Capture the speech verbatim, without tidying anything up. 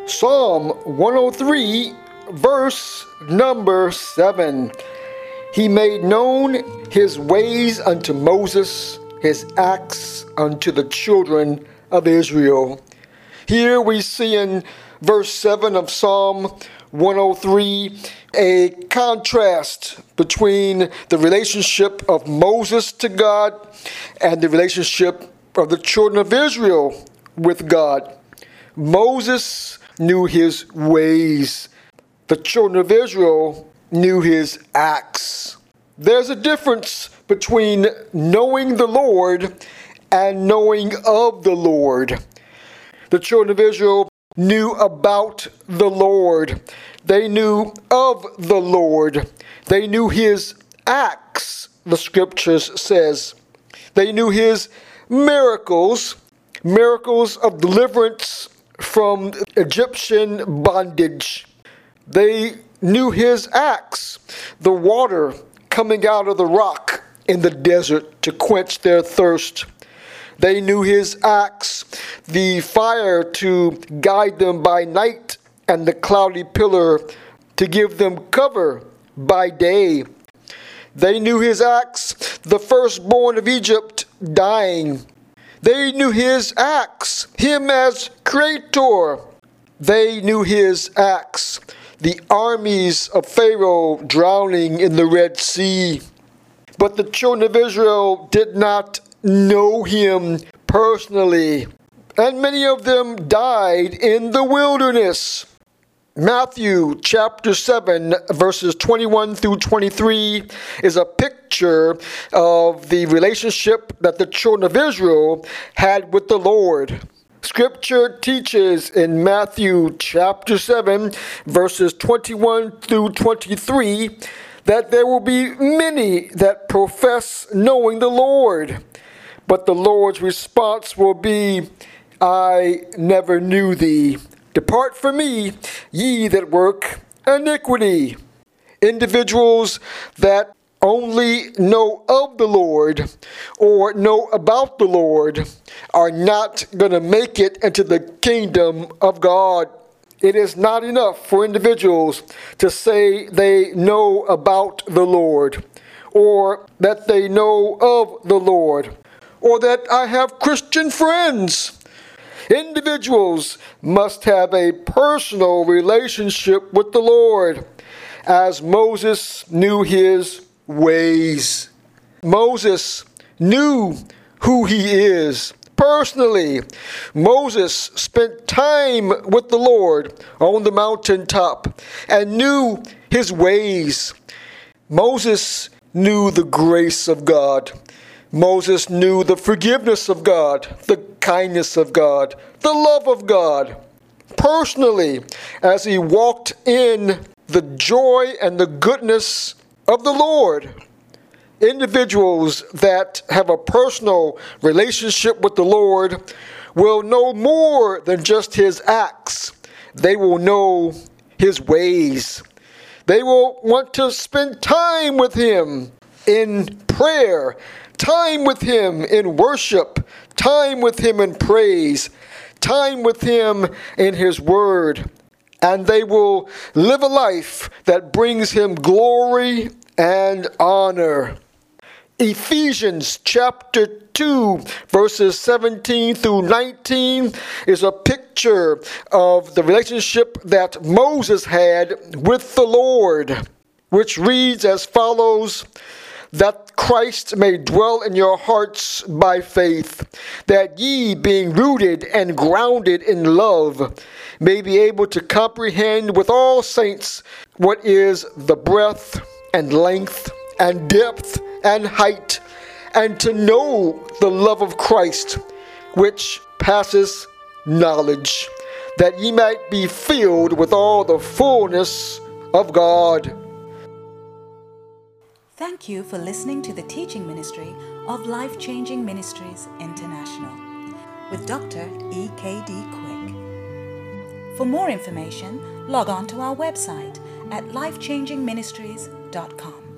Psalm one oh three, verse number seven. He made known his ways unto Moses, his acts unto the children of Israel. Here we see in verse seven of Psalm one oh three a contrast between the relationship of Moses to God and the relationship of the children of Israel with God. Moses knew his ways. The children of Israel knew his acts. There's a difference between knowing the Lord and knowing of the Lord. The children of Israel knew about the Lord. They knew of the Lord. They knew his acts, the scriptures says. They knew his miracles, miracles of deliverance from Egyptian bondage. They knew his acts, the water coming out of the rock in the desert to quench their thirst. They knew his acts, the fire to guide them by night and the cloudy pillar to give them cover by day. They knew his acts, the firstborn of Egypt dying. They knew his acts, him as creator. They knew his acts, the armies of Pharaoh drowning in the Red Sea. But the children of Israel did not know him personally, and many of them died in the wilderness. Matthew chapter seven, verses twenty-one through twenty-three is a picture of the relationship that the children of Israel had with the Lord. Scripture teaches in Matthew chapter seven, verses twenty-one through twenty-three, that there will be many that profess knowing the Lord, but the Lord's response will be, I never knew thee. Depart from me, ye that work iniquity. Individuals that only know of the Lord or know about the Lord are not going to make it into the kingdom of God. It is not enough for individuals to say they know about the Lord, or that they know of the Lord, or that I have Christian friends. Individuals must have a personal relationship with the Lord, as Moses knew his ways. Moses knew who he is personally. Moses spent time with the Lord on the mountaintop and knew his ways. Moses knew the grace of God. Moses knew the forgiveness of God, the kindness of God, the love of God, personally, as he walked in the joy and the goodness of the Lord. Individuals that have a personal relationship with the Lord will know more than just his acts. They will know his ways. They will want to spend time with him in prayer, time with him in worship, time with him in praise, time with him in his word. And they will live a life that brings him glory and honor. Ephesians chapter two, verses seventeen through nineteen is a picture of the relationship that Moses had with the Lord, which reads as follows: that Christ may dwell in your hearts by faith, that ye, being rooted and grounded in love, may be able to comprehend with all saints what is the breadth and length and depth and height, and to know the love of Christ, which passes knowledge, that ye might be filled with all the fullness of God. Thank you for listening to the teaching ministry of Life Changing Ministries International with Doctor E K D Quick. For more information, log on to our website at life changing ministries dot com.